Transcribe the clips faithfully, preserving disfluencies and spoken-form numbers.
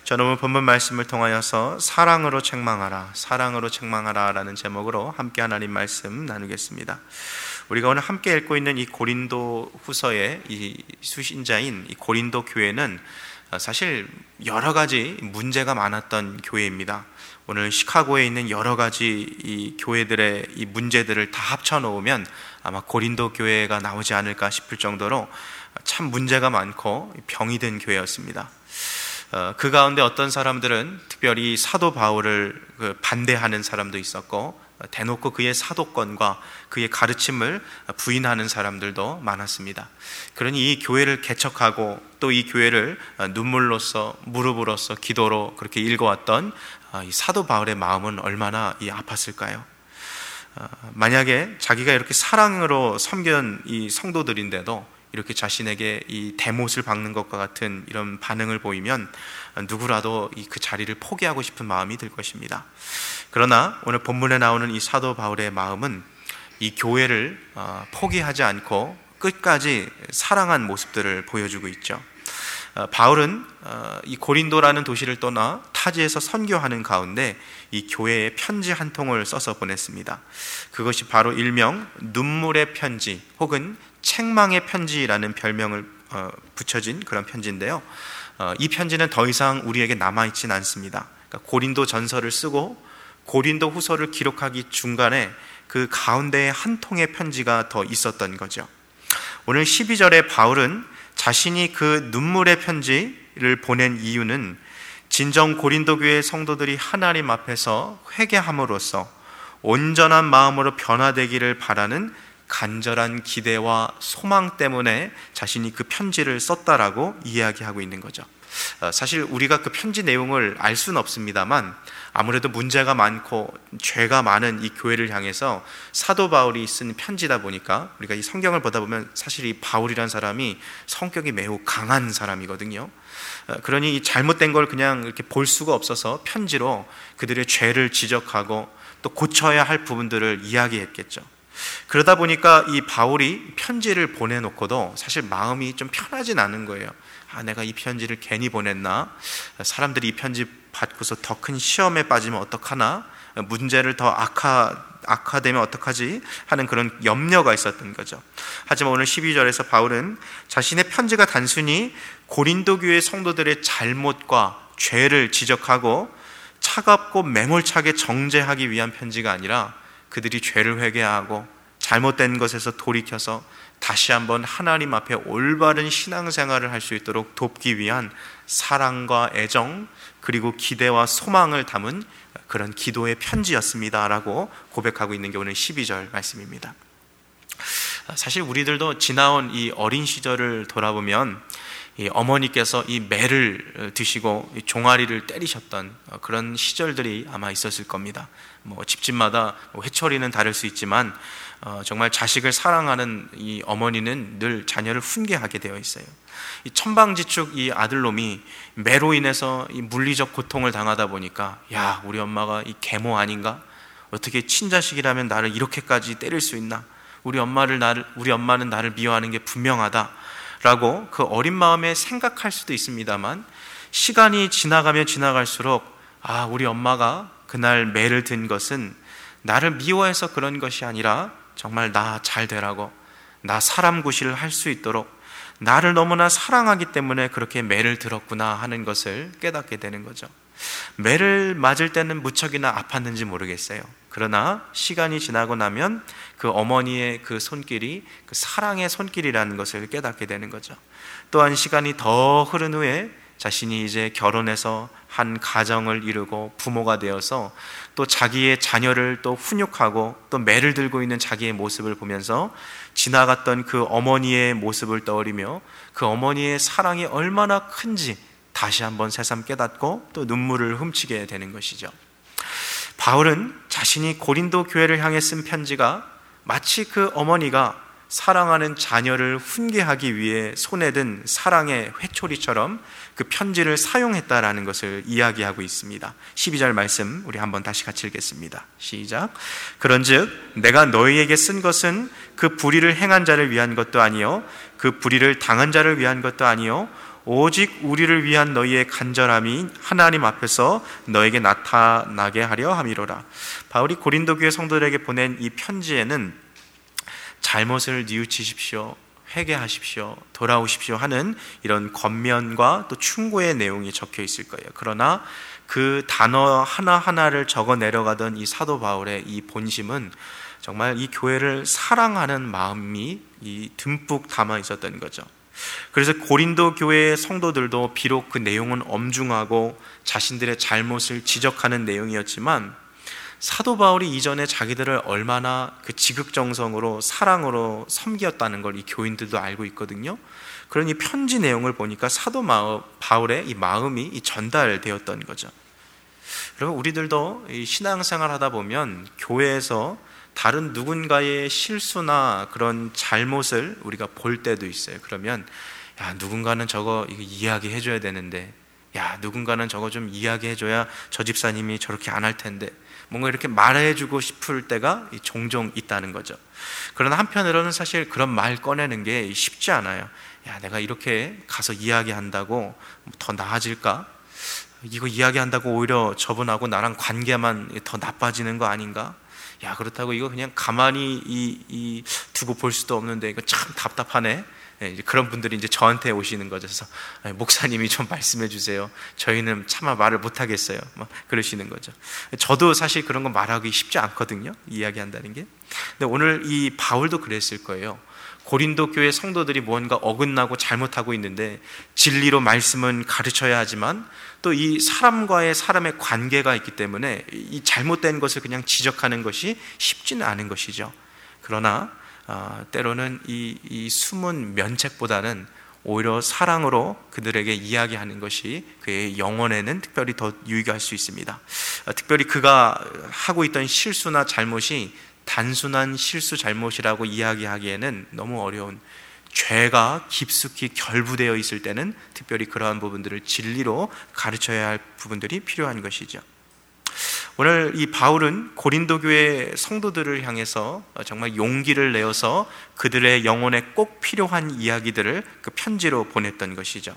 저는 오늘 본문 말씀을 통하여서 사랑으로 책망하라, 사랑으로 책망하라 라는 제목으로 함께 하나님 말씀 나누겠습니다. 우리가 오늘 함께 읽고 있는 이 고린도 후서의 이 수신자인 이 고린도 교회는 사실 여러 가지 문제가 많았던 교회입니다. 오늘 시카고에 있는 여러 가지 이 교회들의 이 문제들을 다 합쳐 놓으면 아마 고린도 교회가 나오지 않을까 싶을 정도로 참 문제가 많고 병이 든 교회였습니다. 그 가운데 어떤 사람들은 특별히 사도 바울을 반대하는 사람도 있었고, 대놓고 그의 사도권과 그의 가르침을 부인하는 사람들도 많았습니다. 그러니 이 교회를 개척하고 또 이 교회를 눈물로써, 무릎으로써, 기도로 그렇게 읽어왔던 이 사도 바울의 마음은 얼마나 이 아팠을까요? 만약에 자기가 이렇게 사랑으로 섬긴 이 성도들인데도 이렇게 자신에게 이 대못을 박는 것과 같은 이런 반응을 보이면 누구라도 이 그 자리를 포기하고 싶은 마음이 들 것입니다. 그러나 오늘 본문에 나오는 이 사도 바울의 마음은 이 교회를 포기하지 않고 끝까지 사랑한 모습들을 보여주고 있죠. 바울은 이 고린도라는 도시를 떠나 타지에서 선교하는 가운데 이 교회에 편지 한 통을 써서 보냈습니다. 그것이 바로 일명 눈물의 편지 혹은 책망의 편지라는 별명을 붙여진 그런 편지인데요. 이 편지는 더 이상 우리에게 남아있지는 않습니다. 그러니까 고린도 전서를 쓰고 고린도 후서를 기록하기 중간에 그 가운데에 한 통의 편지가 더 있었던 거죠. 오늘 십이 절에 바울은 자신이 그 눈물의 편지를 보낸 이유는 진정 고린도 교회 성도들이 하나님 앞에서 회개함으로써 온전한 마음으로 변화되기를 바라는 간절한 기대와 소망 때문에 자신이 그 편지를 썼다라고 이야기하고 있는 거죠. 사실 우리가 그 편지 내용을 알 수는 없습니다만 아무래도 문제가 많고 죄가 많은 이 교회를 향해서 사도 바울이 쓴 편지다 보니까 우리가 이 성경을 보다 보면 사실 이 바울이라는 사람이 성격이 매우 강한 사람이거든요. 그러니 이 잘못된 걸 그냥 이렇게 볼 수가 없어서 편지로 그들의 죄를 지적하고 또 고쳐야 할 부분들을 이야기했겠죠. 그러다 보니까 이 바울이 편지를 보내놓고도 사실 마음이 좀 편하진 않은 거예요. 아, 내가 이 편지를 괜히 보냈나? 사람들이 이 편지 받고서 더 큰 시험에 빠지면 어떡하나? 문제를 더 악화, 악화되면 어떡하지? 하는 그런 염려가 있었던 거죠. 하지만 오늘 십이 절에서 바울은 자신의 편지가 단순히 고린도 교회 성도들의 잘못과 죄를 지적하고 차갑고 매몰차게 정죄하기 위한 편지가 아니라 그들이 죄를 회개하고 잘못된 것에서 돌이켜서 다시 한번 하나님 앞에 올바른 신앙생활을 할 수 있도록 돕기 위한 사랑과 애정 그리고 기대와 소망을 담은 그런 기도의 편지였습니다 라고 고백하고 있는 게 오늘 십이 절 말씀입니다. 사실 우리들도 지나온 이 어린 시절을 돌아보면 이 어머니께서 이 매를 드시고 이 종아리를 때리셨던 그런 시절들이 아마 있었을 겁니다. 뭐 집집마다 회초리는 다를 수 있지만 어, 정말 자식을 사랑하는 이 어머니는 늘 자녀를 훈계하게 되어 있어요. 이 천방지축 이 아들놈이 매로 인해서 이 물리적 고통을 당하다 보니까 야, 우리 엄마가 이 계모 아닌가? 어떻게 친자식이라면 나를 이렇게까지 때릴 수 있나? 우리 엄마를 나를 우리 엄마는 나를 미워하는 게 분명하다. 라고 그 어린 마음에 생각할 수도 있습니다만 시간이 지나가면 지나갈수록 아, 우리 엄마가 그날 매를 든 것은 나를 미워해서 그런 것이 아니라 정말 나 잘 되라고, 나 사람 구실을 할 수 있도록 나를 너무나 사랑하기 때문에 그렇게 매를 들었구나 하는 것을 깨닫게 되는 거죠. 매를 맞을 때는 무척이나 아팠는지 모르겠어요. 그러나 시간이 지나고 나면 그 어머니의 그 손길이 그 사랑의 손길이라는 것을 깨닫게 되는 거죠. 또한 시간이 더 흐른 후에 자신이 이제 결혼해서 한 가정을 이루고 부모가 되어서 또 자기의 자녀를 또 훈육하고 또 매를 들고 있는 자기의 모습을 보면서 지나갔던 그 어머니의 모습을 떠올리며 그 어머니의 사랑이 얼마나 큰지 다시 한번 새삼 깨닫고 또 눈물을 훔치게 되는 것이죠. 바울은 자신이 고린도 교회를 향해 쓴 편지가 마치 그 어머니가 사랑하는 자녀를 훈계하기 위해 손에 든 사랑의 회초리처럼 그 편지를 사용했다라는 것을 이야기하고 있습니다. 십이 절 말씀 우리 한번 다시 같이 읽겠습니다. 시작. 그런즉 내가 너희에게 쓴 것은 그 불의를 행한 자를 위한 것도 아니요 그 불의를 당한 자를 위한 것도 아니요 오직 우리를 위한 너희의 간절함이 하나님 앞에서 너에게 나타나게 하려 함이로라. 바울이 고린도 교회 성도들에게 보낸 이 편지에는 잘못을 뉘우치십시오, 회개하십시오, 돌아오십시오 하는 이런 권면과 또 충고의 내용이 적혀 있을 거예요. 그러나 그 단어 하나하나를 적어 내려가던 이 사도 바울의 이 본심은 정말 이 교회를 사랑하는 마음이 이 듬뿍 담아 있었던 거죠. 그래서 고린도 교회의 성도들도 비록 그 내용은 엄중하고 자신들의 잘못을 지적하는 내용이었지만 사도 바울이 이전에 자기들을 얼마나 그 지극정성으로 사랑으로 섬겼다는 걸 이 교인들도 알고 있거든요. 그런 이 편지 내용을 보니까 사도 바울의 이 마음이 이 전달되었던 거죠. 여러분, 우리들도 이 신앙생활 하다 보면 교회에서 다른 누군가의 실수나 그런 잘못을 우리가 볼 때도 있어요. 그러면 야, 누군가는 저거 이거 이야기해 줘야 되는데, 야, 누군가는 저거 좀 이야기해 줘야 저 집사님이 저렇게 안 할 텐데, 뭔가 이렇게 말해주고 싶을 때가 종종 있다는 거죠. 그러나 한편으로는 사실 그런 말 꺼내는 게 쉽지 않아요. 야, 내가 이렇게 가서 이야기한다고 더 나아질까? 이거 이야기한다고 오히려 저분하고 나랑 관계만 더 나빠지는 거 아닌가? 야, 그렇다고 이거 그냥 가만히 이, 이 두고 볼 수도 없는데 이거 참 답답하네. 네, 이제 그런 분들이 이제 저한테 오시는 거죠. 그래서 목사님이 좀 말씀해 주세요. 저희는 차마 말을 못 하겠어요. 막 그러시는 거죠. 저도 사실 그런 거 말하기 쉽지 않거든요. 이야기한다는 게. 근데 오늘 이 바울도 그랬을 거예요. 고린도 교회 성도들이 뭔가 어긋나고 잘못하고 있는데 진리로 말씀은 가르쳐야 하지만 또 이 사람과의 사람의 관계가 있기 때문에 이 잘못된 것을 그냥 지적하는 것이 쉽지는 않은 것이죠. 그러나 어, 때로는 이, 이 숨은 면책보다는 오히려 사랑으로 그들에게 이야기하는 것이 그의 영혼에는 특별히 더 유익할 수 있습니다. 어, 특별히 그가 하고 있던 실수나 잘못이 단순한 실수 잘못이라고 이야기하기에는 너무 어려운, 죄가 깊숙이 결부되어 있을 때는 특별히 그러한 부분들을 진리로 가르쳐야 할 부분들이 필요한 것이죠. 오늘 이 바울은 고린도 교회 성도들을 향해서 정말 용기를 내어서 그들의 영혼에 꼭 필요한 이야기들을 그 편지로 보냈던 것이죠.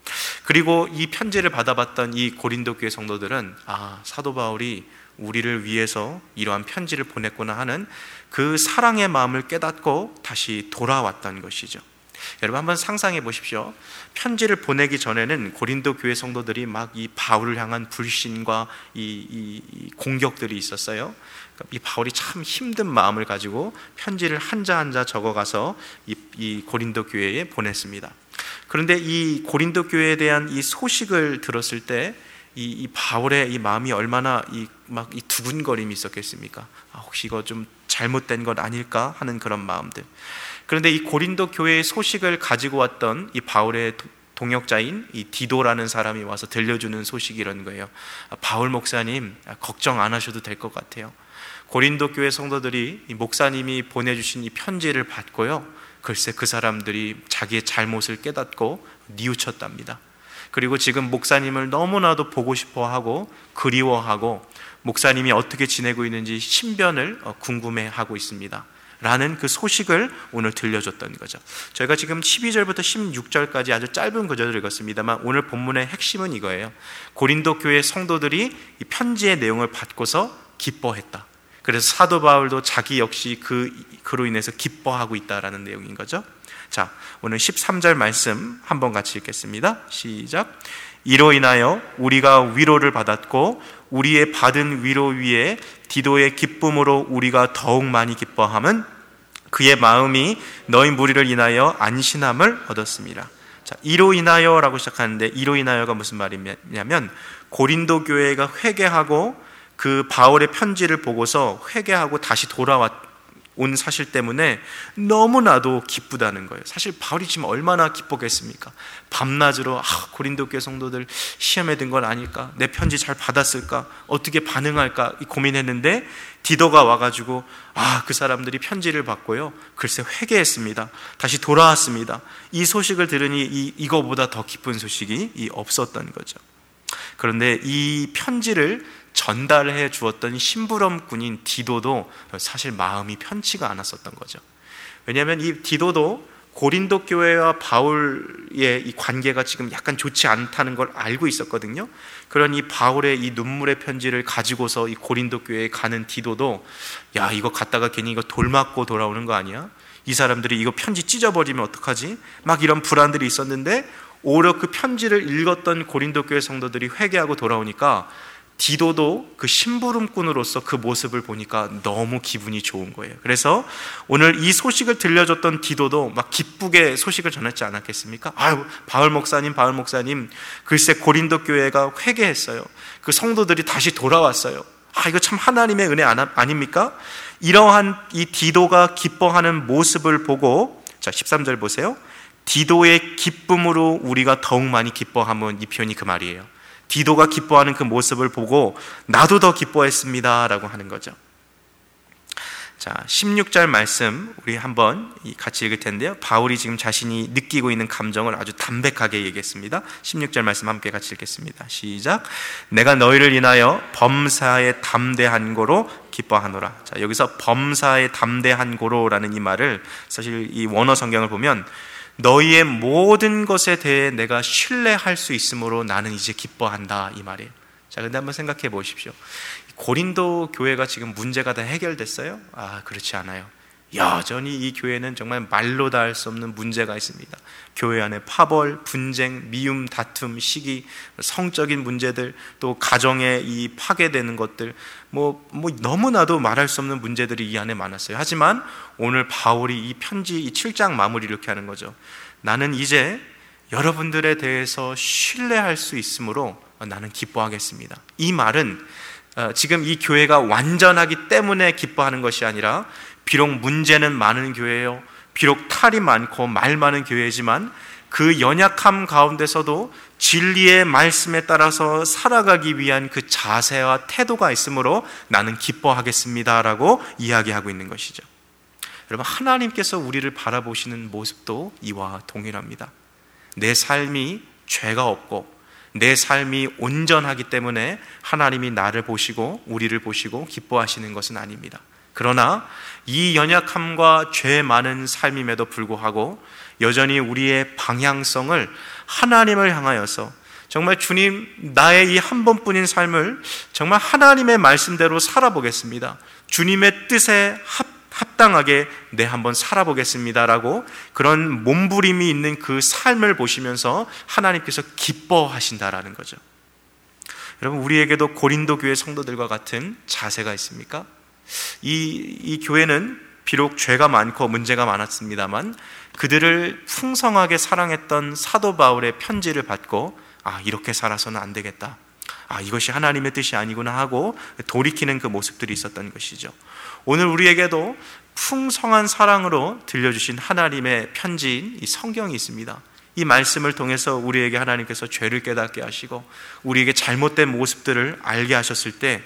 그리고 이 편지를 받아봤던 이 고린도 교회 성도들은 아, 사도 바울이 우리를 위해서 이러한 편지를 보냈구나 하는 그 사랑의 마음을 깨닫고 다시 돌아왔던 것이죠. 여러분 한번 상상해 보십시오. 편지를 보내기 전에는 고린도 교회 성도들이 막 이 바울을 향한 불신과 이, 이, 이 공격들이 있었어요. 이 바울이 참 힘든 마음을 가지고 편지를 한자 한자 적어가서 이, 이 고린도 교회에 보냈습니다. 그런데 이 고린도 교회에 대한 이 소식을 들었을 때 이, 이 바울의 이 마음이 얼마나 이 막 이 두근거림이 있었겠습니까? 아, 혹시 이거 좀 잘못된 것 아닐까 하는 그런 마음들. 그런데 이 고린도 교회의 소식을 가지고 왔던 이 바울의 동역자인 이 디도라는 사람이 와서 들려주는 소식이 이런 거예요. 아, 바울 목사님, 걱정 안 하셔도 될 것 같아요. 고린도 교회 성도들이 이 목사님이 보내주신 이 편지를 받고요, 글쎄 그 사람들이 자기의 잘못을 깨닫고 뉘우쳤답니다. 그리고 지금 목사님을 너무나도 보고 싶어하고 그리워하고 목사님이 어떻게 지내고 있는지 신변을 궁금해하고 있습니다 라는 그 소식을 오늘 들려줬던 거죠. 저희가 지금 십이 절부터 십육 절까지 아주 짧은 구절을 읽었습니다만 오늘 본문의 핵심은 이거예요. 고린도 교회 성도들이 이 편지의 내용을 받고서 기뻐했다. 그래서 사도 바울도 자기 역시 그, 그로 인해서 기뻐하고 있다라는 내용인 거죠. 자, 오늘 십삼 절 말씀 한번 같이 읽겠습니다. 시작. 이로 인하여 우리가 위로를 받았고 우리의 받은 위로 위에 디도의 기쁨으로 우리가 더욱 많이 기뻐함은 그의 마음이 너희 무리를 인하여 안신함을 얻었습니다. 자, 이로 인하여라고 시작하는데 이로 인하여가 무슨 말이냐면 고린도 교회가 회개하고 그 바울의 편지를 보고서 회개하고 다시 돌아왔 온 사실 때문에 너무나도 기쁘다는 거예요. 사실 바울이 지금 얼마나 기뻤겠습니까? 밤낮으로 아, 고린도 교회 성도들 시험에 든 건 아닐까? 내 편지 잘 받았을까? 어떻게 반응할까? 고민했는데 디도가 와가지고 아, 그 사람들이 편지를 받고요, 글쎄 회개했습니다. 다시 돌아왔습니다. 이 소식을 들으니 이, 이거보다 더 기쁜 소식이 이 없었던 거죠. 그런데 이 편지를 전달해 주었던 심부름꾼인 디도도 사실 마음이 편치가 않았었던 거죠. 왜냐하면 이 디도도 고린도 교회와 바울의 이 관계가 지금 약간 좋지 않다는 걸 알고 있었거든요. 그런 이 바울의 이 눈물의 편지를 가지고서 이 고린도 교회에 가는 디도도 야, 이거 갔다가 괜히 이거 돌 맞고 돌아오는 거 아니야? 이 사람들이 이거 편지 찢어버리면 어떡하지? 막 이런 불안들이 있었는데 오히려 그 편지를 읽었던 고린도 교회 성도들이 회개하고 돌아오니까 디도도 그 심부름꾼으로서 그 모습을 보니까 너무 기분이 좋은 거예요. 그래서 오늘 이 소식을 들려줬던 디도도 막 기쁘게 소식을 전했지 않았겠습니까? 아유, 바울 목사님, 바울 목사님, 글쎄 고린도 교회가 회개했어요. 그 성도들이 다시 돌아왔어요. 아, 이거 참 하나님의 은혜 아닙니까? 이러한 이 디도가 기뻐하는 모습을 보고, 자, 십삼 절 보세요. 디도의 기쁨으로 우리가 더욱 많이 기뻐하면, 이 표현이 그 말이에요. 디도가 기뻐하는 그 모습을 보고 나도 더 기뻐했습니다 라고 하는 거죠. 자, 십육 절 말씀 우리 한번 같이 읽을 텐데요. 바울이 지금 자신이 느끼고 있는 감정을 아주 담백하게 얘기했습니다. 십육 절 말씀 함께 같이 읽겠습니다. 시작. 내가 너희를 인하여 범사에 담대한 고로 기뻐하노라. 자, 여기서 범사에 담대한 고로라는 이 말을 사실 이 원어 성경을 보면 너희의 모든 것에 대해 내가 신뢰할 수 있으므로 나는 이제 기뻐한다, 이 말이에요. 자, 근데 한번 생각해 보십시오. 고린도 교회가 지금 문제가 다 해결됐어요? 아, 그렇지 않아요. 여전히 이 교회는 정말 말로 다 할 수 없는 문제가 있습니다. 교회 안에 파벌, 분쟁, 미움, 다툼, 시기, 성적인 문제들, 또 가정에 이 파괴되는 것들, 뭐, 뭐 너무나도 말할 수 없는 문제들이 이 안에 많았어요. 하지만 오늘 바울이 이 편지 이 칠 장 마무리 이렇게 하는 거죠. 나는 이제 여러분들에 대해서 신뢰할 수 있으므로 나는 기뻐하겠습니다. 이 말은 지금 이 교회가 완전하기 때문에 기뻐하는 것이 아니라 비록 문제는 많은 교회예요. 비록 탈이 많고 말 많은 교회지만 그 연약함 가운데서도 진리의 말씀에 따라서 살아가기 위한 그 자세와 태도가 있으므로 나는 기뻐하겠습니다라고 이야기하고 있는 것이죠. 여러분, 하나님께서 우리를 바라보시는 모습도 이와 동일합니다. 내 삶이 죄가 없고 내 삶이 온전하기 때문에 하나님이 나를 보시고 우리를 보시고 기뻐하시는 것은 아닙니다. 그러나 이 연약함과 죄 많은 삶임에도 불구하고 여전히 우리의 방향성을 하나님을 향하여서 정말 주님, 나의 이 한 번뿐인 삶을 정말 하나님의 말씀대로 살아보겠습니다. 주님의 뜻에 합, 합당하게 내 한번 살아보겠습니다라고 그런 몸부림이 있는 그 삶을 보시면서 하나님께서 기뻐하신다라는 거죠. 여러분, 우리에게도 고린도 교회 성도들과 같은 자세가 있습니까? 이, 이 교회는 비록 죄가 많고 문제가 많았습니다만 그들을 풍성하게 사랑했던 사도 바울의 편지를 받고 아, 이렇게 살아서는 안 되겠다. 아, 이것이 하나님의 뜻이 아니구나 하고 돌이키는 그 모습들이 있었던 것이죠. 오늘 우리에게도 풍성한 사랑으로 들려주신 하나님의 편지인 이 성경이 있습니다. 이 말씀을 통해서 우리에게 하나님께서 죄를 깨닫게 하시고 우리에게 잘못된 모습들을 알게 하셨을 때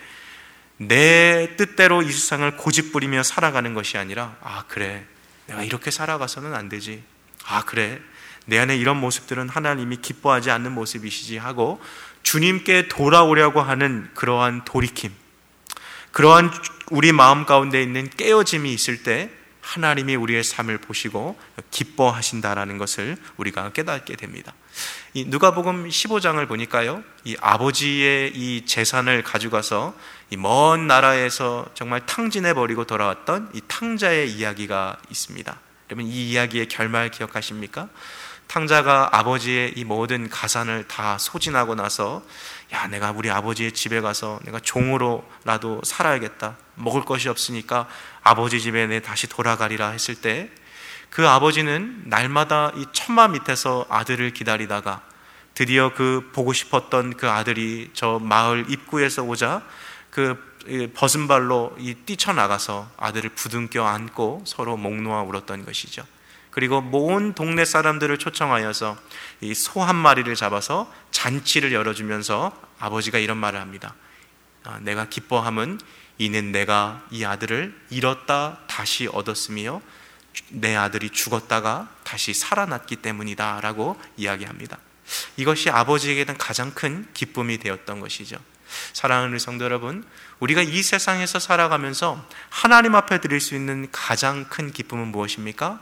내 뜻대로 이 세상을 고집부리며 살아가는 것이 아니라 아, 그래, 내가 이렇게 살아가서는 안 되지. 아, 그래, 내 안에 이런 모습들은 하나님이 기뻐하지 않는 모습이시지 하고 주님께 돌아오려고 하는 그러한 돌이킴, 그러한 우리 마음 가운데 있는 깨어짐이 있을 때 하나님이 우리의 삶을 보시고 기뻐하신다라는 것을 우리가 깨닫게 됩니다. 이 누가복음 십오 장을 보니까요, 이 아버지의 이 재산을 가져가서 이 먼 나라에서 정말 탕진해 버리고 돌아왔던 이 탕자의 이야기가 있습니다. 여러분, 이 이야기의 결말 기억하십니까? 탕자가 아버지의 이 모든 가산을 다 소진하고 나서 야, 내가 우리 아버지의 집에 가서 내가 종으로라도 살아야겠다. 먹을 것이 없으니까 아버지 집에 내 다시 돌아가리라 했을 때 그 아버지는 날마다 이 천마 밑에서 아들을 기다리다가 드디어 그 보고 싶었던 그 아들이 저 마을 입구에서 오자 그 벗은 발로 이 뛰쳐나가서 아들을 부둥켜 안고 서로 목 놓아 울었던 것이죠. 그리고 온 동네 사람들을 초청하여서 이 소 한 마리를 잡아서 잔치를 열어주면서 아버지가 이런 말을 합니다. 아, 내가 기뻐함은 이는 내가 이 아들을 잃었다 다시 얻었으며 내 아들이 죽었다가 다시 살아났기 때문이다 라고 이야기합니다. 이것이 아버지에게는 가장 큰 기쁨이 되었던 것이죠. 사랑하는 성도 여러분, 우리가 이 세상에서 살아가면서 하나님 앞에 드릴 수 있는 가장 큰 기쁨은 무엇입니까?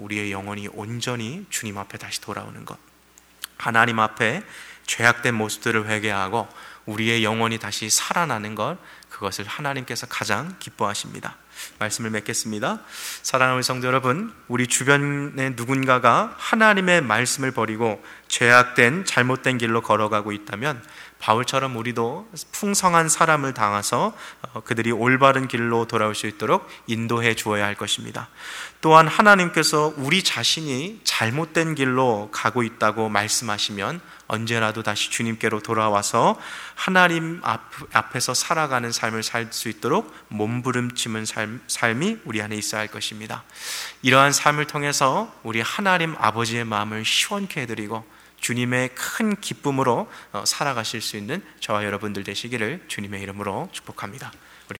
우리의 영혼이 온전히 주님 앞에 다시 돌아오는 것, 하나님 앞에 죄악된 모습들을 회개하고 우리의 영혼이 다시 살아나는 것, 그것을 하나님께서 가장 기뻐하십니다. 말씀을 맺겠습니다. 사랑하는 성도 여러분, 우리 주변에 누군가가 하나님의 말씀을 버리고 죄악된 잘못된 길로 걸어가고 있다면 바울처럼 우리도 풍성한 사람을 당해서 그들이 올바른 길로 돌아올 수 있도록 인도해 주어야 할 것입니다. 또한 하나님께서 우리 자신이 잘못된 길로 가고 있다고 말씀하시면 언제라도 다시 주님께로 돌아와서 하나님 앞, 앞에서 살아가는 삶을 살 수 있도록 몸부림치는 삶, 삶이 우리 안에 있어야 할 것입니다. 이러한 삶을 통해서 우리 하나님 아버지의 마음을 시원케 해드리고 주님의 큰 기쁨으로 살아가실 수 있는 저와 여러분들 되시기를 주님의 이름으로 축복합니다.